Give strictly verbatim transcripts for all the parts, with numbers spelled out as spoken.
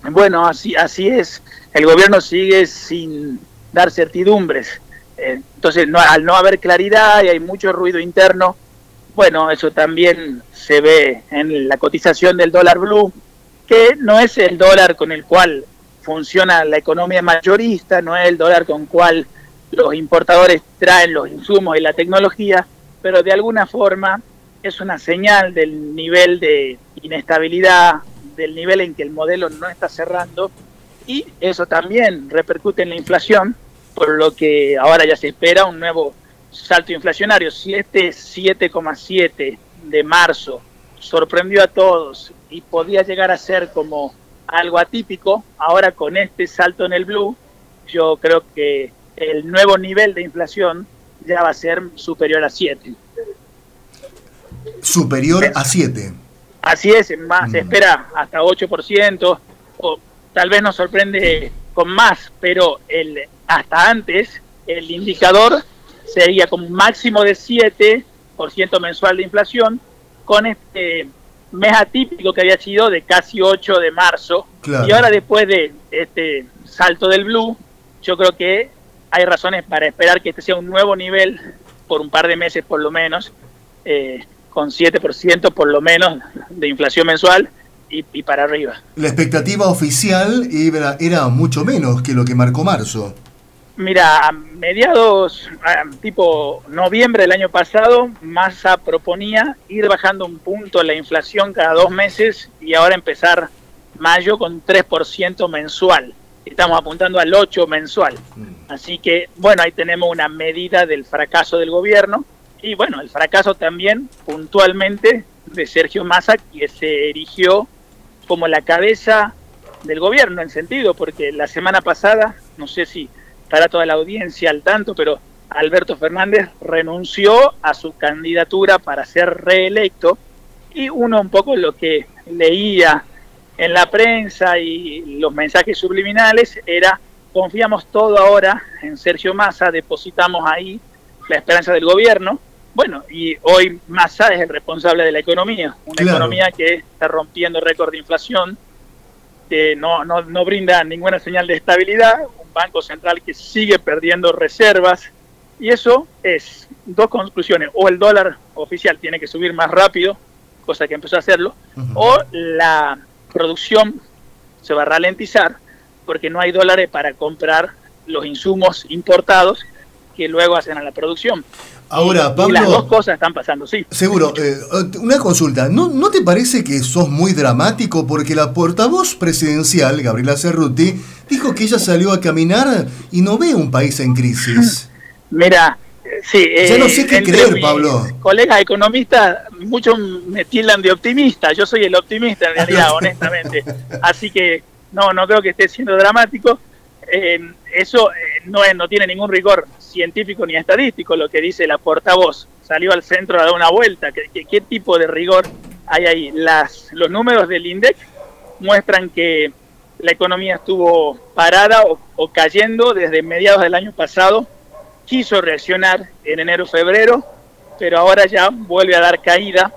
Bueno, así, así es. El gobierno sigue sin dar certidumbres. Eh, entonces, no, al no haber claridad y hay mucho ruido interno, bueno, eso también se ve en la cotización del dólar blue, que no es el dólar con el cual funciona la economía mayorista, no es el dólar con el cual los importadores traen los insumos y la tecnología, pero de alguna forma es una señal del nivel de inestabilidad, del nivel en que el modelo no está cerrando, y eso también repercute en la inflación, por lo que ahora ya se espera un nuevo salto inflacionario. Si este siete coma siete de marzo sorprendió a todos y podía llegar a ser como algo atípico, ahora con este salto en el blue, yo creo que el nuevo nivel de inflación ya va a ser superior a siete. Superior a siete. Así es, más, mm. se espera hasta ocho por ciento, o tal vez nos sorprende con más, pero el hasta antes el indicador sería como un máximo de siete por ciento mensual de inflación, con este mes atípico que había sido de casi ocho de marzo, claro. Y ahora después de este salto del blue, yo creo que hay razones para esperar que este sea un nuevo nivel por un par de meses por lo menos, eh, con siete por ciento por lo menos de inflación mensual y, y para arriba. La expectativa oficial era, era mucho menos que lo que marcó marzo. Mira, a mediados, a tipo noviembre del año pasado, Massa proponía ir bajando un punto la inflación cada dos meses y ahora empezar mayo con tres por ciento mensual. Estamos apuntando al ocho mensual. Así que, bueno, ahí tenemos una medida del fracaso del gobierno y, bueno, el fracaso también puntualmente de Sergio Massa, que se erigió como la cabeza del gobierno en sentido, porque la semana pasada, no sé si estará toda la audiencia al tanto, pero Alberto Fernández renunció a su candidatura para ser reelecto y uno un poco lo que leía en la prensa y los mensajes subliminales era: confiamos todo ahora en Sergio Massa, depositamos ahí la esperanza del gobierno. Bueno, y hoy Massa es el responsable de la economía, una claro. economía que está rompiendo récord de inflación, que no, no, no brinda ninguna señal de estabilidad, un banco central que sigue perdiendo reservas, y eso es dos conclusiones: o el dólar oficial tiene que subir más rápido, cosa que empezó a hacerlo, uh-huh. o la producción se va a ralentizar porque no hay dólares para comprar los insumos importados que luego hacen a la producción. Ahora, Pablo, y las dos cosas están pasando, sí. Seguro. Eh, una consulta. ¿No, ¿No te parece que sos muy dramático? Porque la portavoz presidencial, Gabriela Cerruti, dijo que ella salió a caminar y no ve un país en crisis. Mira, sí. Eh, ya no sé qué creer, Pablo. Colegas economistas, muchos me tildan de optimista. Yo soy el optimista, en realidad, honestamente. Así que no, no creo que esté siendo dramático. Eh, eso eh, no, es, no tiene ningún rigor científico ni estadístico lo que dice la portavoz. Salió al centro a dar una vuelta. ¿Qué, qué, qué tipo de rigor hay ahí? Las, los números del INDEC muestran que la economía estuvo parada o, o cayendo desde mediados del año pasado. Quiso reaccionar en enero-febrero, pero ahora ya vuelve a dar caída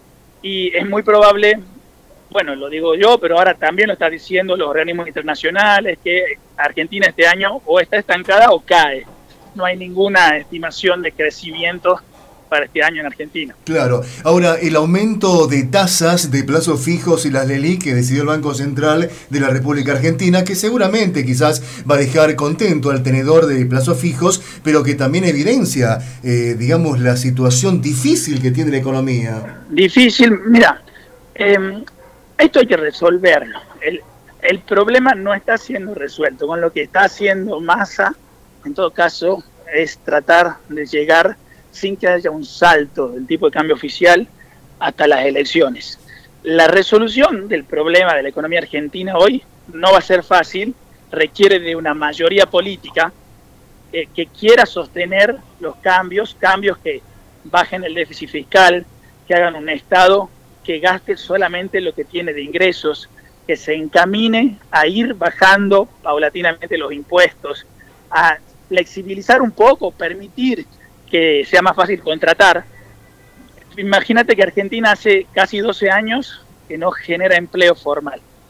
y es muy probable, bueno, lo digo yo, pero ahora también lo están diciendo los organismos internacionales, que Argentina este año o está estancada o cae. No hay ninguna estimación de crecimiento para este año en Argentina. Claro. Ahora, el aumento de tasas de plazos fijos y las LELIQ que decidió el Banco Central de la República Argentina, que seguramente quizás va a dejar contento al tenedor de plazos fijos, pero que también evidencia, eh, digamos, la situación difícil que tiene la economía. Difícil, mira, eh, esto hay que resolverlo. El, el problema no está siendo resuelto. Con lo que está haciendo Massa, en todo caso, es tratar de llegar sin que haya un salto del tipo de cambio oficial hasta las elecciones. La resolución del problema de la economía argentina hoy no va a ser fácil, requiere de una mayoría política eh, que quiera sostener los cambios, cambios que bajen el déficit fiscal, que hagan un Estado que gaste solamente lo que tiene de ingresos, que se encamine a ir bajando paulatinamente los impuestos, a flexibilizar un poco, permitir que sea más fácil contratar. Imagínate que Argentina hace casi doce años que no genera empleo formal.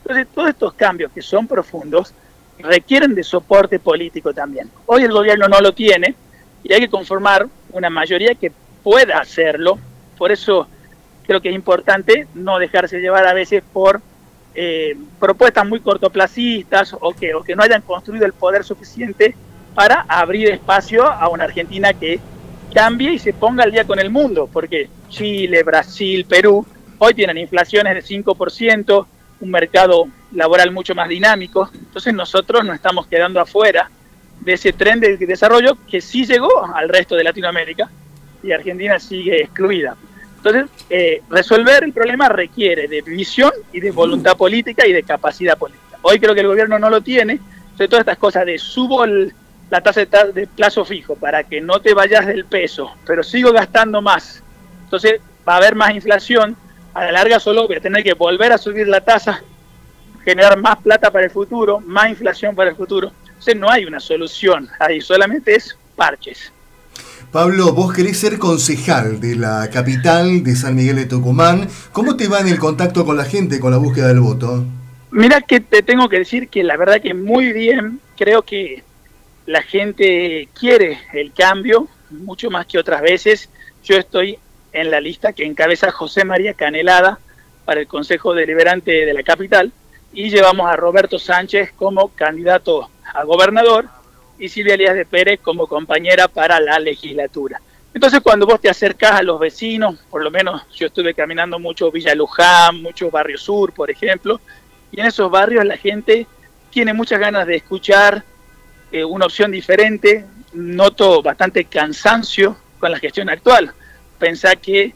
Entonces, todos estos cambios que son profundos requieren de soporte político también. Hoy el gobierno no lo tiene y hay que conformar una mayoría que pueda hacerlo. Por eso creo que es importante no dejarse llevar a veces por eh, propuestas muy cortoplacistas o que, o que no hayan construido el poder suficiente para abrir espacio a una Argentina que cambie y se ponga al día con el mundo, porque Chile, Brasil, Perú hoy tienen inflaciones de cinco por ciento, un mercado laboral mucho más dinámico. Entonces nosotros nos estamos quedando afuera de ese tren de desarrollo que sí llegó al resto de Latinoamérica y Argentina sigue excluida. Entonces, eh, resolver el problema requiere de visión y de voluntad política y de capacidad política. Hoy creo que el gobierno no lo tiene. Entonces, todas estas cosas de subo el, la tasa de, ta de plazo fijo para que no te vayas del peso, pero sigo gastando más. Entonces, va a haber más inflación. A la larga solo voy a tener que volver a subir la tasa, generar más plata para el futuro, más inflación para el futuro. Entonces, no hay una solución ahí, solamente es parches. Pablo, vos querés ser concejal de la capital de San Miguel de Tucumán. ¿Cómo te va en el contacto con la gente, con la búsqueda del voto? Mira que te tengo que decir que la verdad que muy bien. Creo que la gente quiere el cambio, mucho más que otras veces. Yo estoy en la lista que encabeza José María Canelada para el Consejo Deliberante de la capital y llevamos a Roberto Sánchez como candidato a gobernador y Silvia Elías de Pérez como compañera para la legislatura. Entonces, cuando vos te acercás a los vecinos, por lo menos yo estuve caminando mucho Villa Luján, mucho Barrio Sur, por ejemplo, y en esos barrios la gente tiene muchas ganas de escuchar eh, una opción diferente. Noto bastante cansancio con la gestión actual. Pensá que,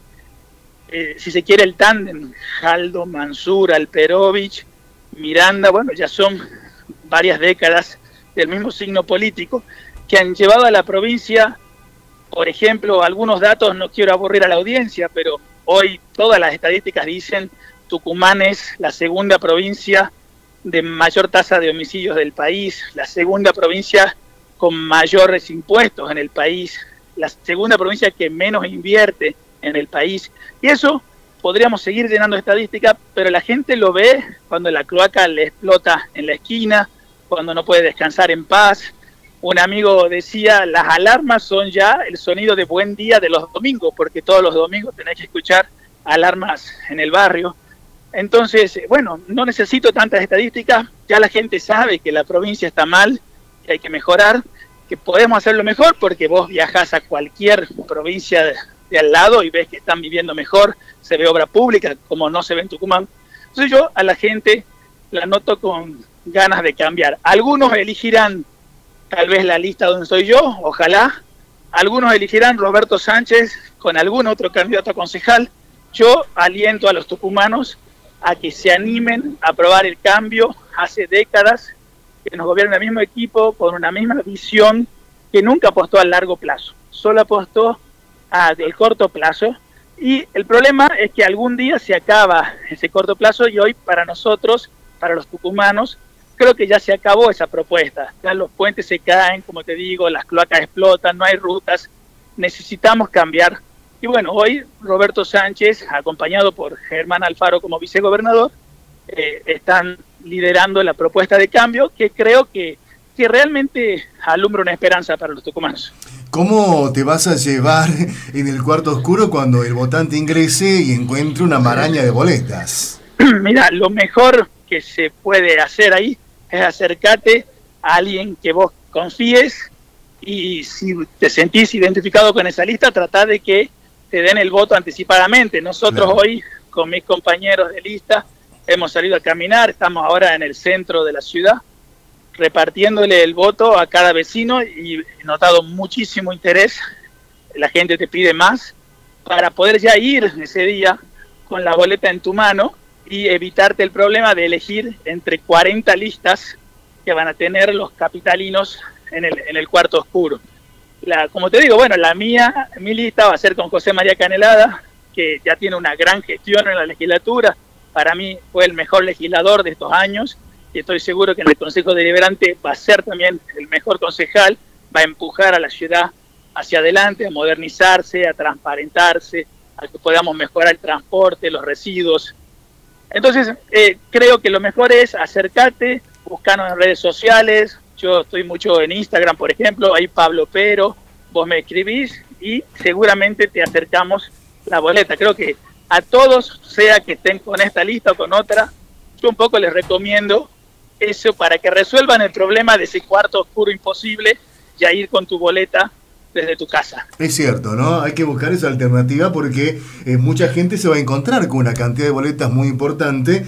eh, si se quiere, el tándem Jaldo, Mansur, Alperovich, Miranda, bueno, ya son varias décadas del mismo signo político, que han llevado a la provincia, por ejemplo, algunos datos, no quiero aburrir a la audiencia, pero hoy todas las estadísticas dicen Tucumán es la segunda provincia de mayor tasa de homicidios del país, la segunda provincia con mayores impuestos en el país, la segunda provincia que menos invierte en el país. Y eso podríamos seguir llenando estadísticas, pero la gente lo ve cuando la cloaca le explota en la esquina, cuando no puede descansar en paz. Un amigo decía, las alarmas son ya el sonido de buen día de los domingos, porque todos los domingos tenés que escuchar alarmas en el barrio. Entonces, bueno, no necesito tantas estadísticas, ya la gente sabe que la provincia está mal, que hay que mejorar, que podemos hacerlo mejor, porque vos viajás a cualquier provincia de, de al lado y ves que están viviendo mejor, se ve obra pública, como no se ve en Tucumán. Entonces yo a la gente la noto con ganas de cambiar. Algunos elegirán tal vez la lista donde estoy yo, ojalá. Algunos elegirán Roberto Sánchez con algún otro candidato a concejal. Yo aliento a los tucumanos a que se animen a probar el cambio. Hace décadas que nos gobierna el mismo equipo con una misma visión que nunca apostó a largo plazo, solo apostó al corto plazo. Y el problema es que algún día se acaba ese corto plazo y hoy para nosotros, para los tucumanos, creo que ya se acabó esa propuesta. Ya los puentes se caen, como te digo, las cloacas explotan, no hay rutas, necesitamos cambiar. Y bueno, hoy Roberto Sánchez, acompañado por Germán Alfaro como vicegobernador, eh, están liderando la propuesta de cambio que creo que, que realmente alumbra una esperanza para los tucumanos. ¿Cómo te vas a llevar en el cuarto oscuro cuando el votante ingrese y encuentre una maraña de boletas? Mira, lo mejor que se puede hacer ahí es acercarte a alguien que vos confíes y si te sentís identificado con esa lista, tratá de que te den el voto anticipadamente. Nosotros claro. Hoy, con mis compañeros de lista, hemos salido a caminar, estamos ahora en el centro de la ciudad, repartiéndole el voto a cada vecino y he notado muchísimo interés. La gente te pide más para poder ya ir ese día con la boleta en tu mano y evitarte el problema de elegir entre cuarenta listas que van a tener los capitalinos en el, en el cuarto oscuro. La, como te digo, bueno, la mía, mi lista va a ser con José María Canelada, que ya tiene una gran gestión en la legislatura. Para mí fue el mejor legislador de estos años y estoy seguro que en el Consejo Deliberante va a ser también el mejor concejal, va a empujar a la ciudad hacia adelante, a modernizarse, a transparentarse, a que podamos mejorar el transporte, los residuos. Entonces, eh, creo que lo mejor es acercarte, buscarnos en redes sociales. Yo estoy mucho en Instagram, por ejemplo, ahí Pablo Pero, vos me escribís y seguramente te acercamos la boleta. Creo que a todos, sea que estén con esta lista o con otra, yo un poco les recomiendo eso para que resuelvan el problema de ese cuarto oscuro imposible, ya ir con tu boleta desde tu casa. Es cierto, ¿no? Hay que buscar esa alternativa porque eh, mucha gente se va a encontrar con una cantidad de boletas muy importante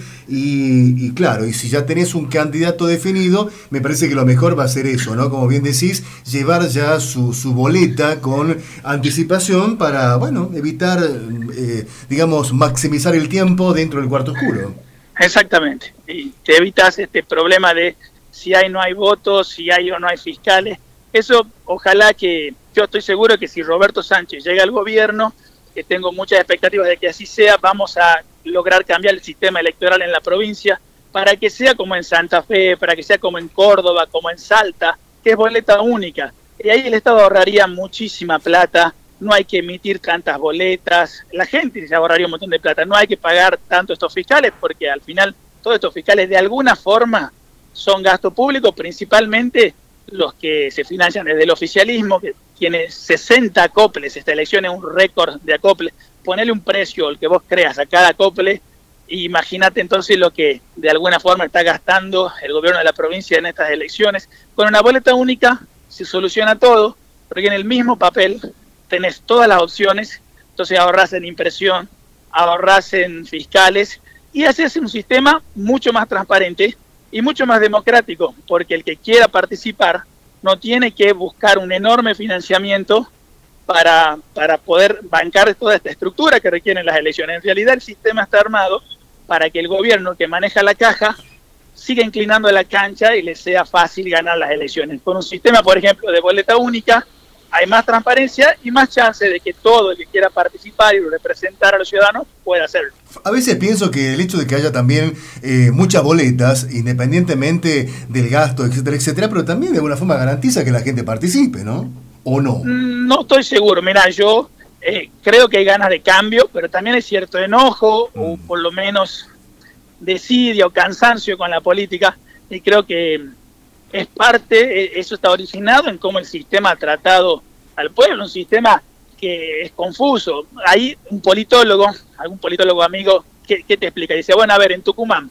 y, y claro, y si ya tenés un candidato definido, me parece que lo mejor va a ser eso, ¿no? Como bien decís, llevar ya su, su boleta con anticipación para, bueno, evitar, eh, digamos, maximizar el tiempo dentro del cuarto oscuro. Exactamente, y te evitas este problema de si hay o no hay votos, si hay o no hay fiscales. Eso, ojalá que, yo estoy seguro que si Roberto Sánchez llega al gobierno, que tengo muchas expectativas de que así sea, vamos a lograr cambiar el sistema electoral en la provincia para que sea como en Santa Fe, para que sea como en Córdoba, como en Salta, que es boleta única. Y ahí el Estado ahorraría muchísima plata, no hay que emitir tantas boletas, la gente se ahorraría un montón de plata, no hay que pagar tanto estos fiscales, porque al final todos estos fiscales de alguna forma son gasto público, principalmente los que se financian desde el oficialismo, que tiene sesenta acoples, esta elección es un récord de acoples, ponele un precio, el que vos creas a cada acople, y imagínate entonces lo que de alguna forma está gastando el gobierno de la provincia en estas elecciones. Con una boleta única se soluciona todo, porque en el mismo papel tenés todas las opciones, entonces ahorrás en impresión, ahorrás en fiscales, y haces un sistema mucho más transparente y mucho más democrático, porque el que quiera participar no tiene que buscar un enorme financiamiento para, para poder bancar toda esta estructura que requieren las elecciones. En realidad el sistema está armado para que el gobierno que maneja la caja siga inclinando la cancha y le sea fácil ganar las elecciones. Con un sistema, por ejemplo, de boleta única, hay más transparencia y más chance de que todo el que quiera participar y representar a los ciudadanos pueda hacerlo. A veces pienso que el hecho de que haya también eh, muchas boletas, independientemente del gasto, etcétera, etcétera, pero también de alguna forma garantiza que la gente participe, ¿no? ¿O no? No estoy seguro. Mira, yo eh, creo que hay ganas de cambio, pero también hay cierto enojo, mm. o por lo menos desidia o cansancio con la política, y creo que es parte, eso está originado en cómo el sistema ha tratado al pueblo, un sistema que es confuso. Hay un politólogo, algún politólogo amigo, que, que te explica, dice, bueno, a ver, en Tucumán,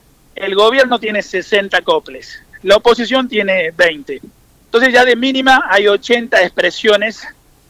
el gobierno tiene sesenta acoples, la oposición tiene veinte, entonces ya de mínima hay ochenta expresiones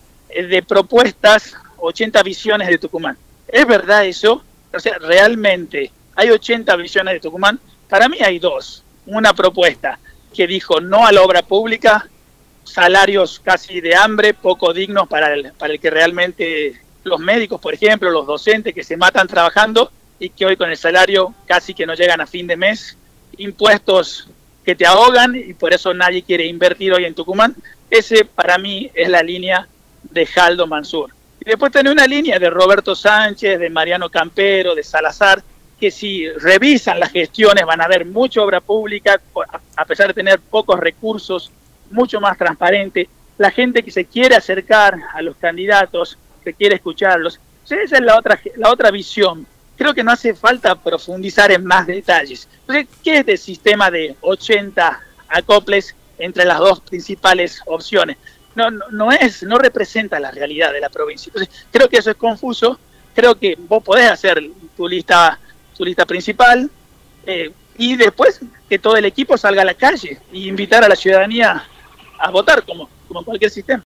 de propuestas, ochenta visiones de Tucumán. ¿Es verdad eso? O sea, realmente hay ochenta visiones de Tucumán. Para mí hay dos, una propuesta que dijo no a la obra pública, salarios casi de hambre, poco dignos para el, para el que realmente, los médicos, por ejemplo, los docentes que se matan trabajando y que hoy con el salario casi que no llegan a fin de mes, impuestos que te ahogan y por eso nadie quiere invertir hoy en Tucumán. Ese para mí es la línea de Jaldo Mansur. Y después tiene una línea de Roberto Sánchez, de Mariano Campero, de Salazar, que si revisan las gestiones van a ver mucha obra pública, a pesar de tener pocos recursos, mucho más transparente. La gente que se quiere acercar a los candidatos, que quiere escucharlos. Esa es la otra, la otra visión. Creo que no hace falta profundizar en más detalles. Entonces, ¿qué es este sistema de ochenta acoples entre las dos principales opciones? No, no, no es, no representa la realidad de la provincia. Entonces, creo que eso es confuso. Creo que vos podés hacer tu lista su lista principal, eh, y después que todo el equipo salga a la calle y invitar a la ciudadanía a votar como, como cualquier sistema.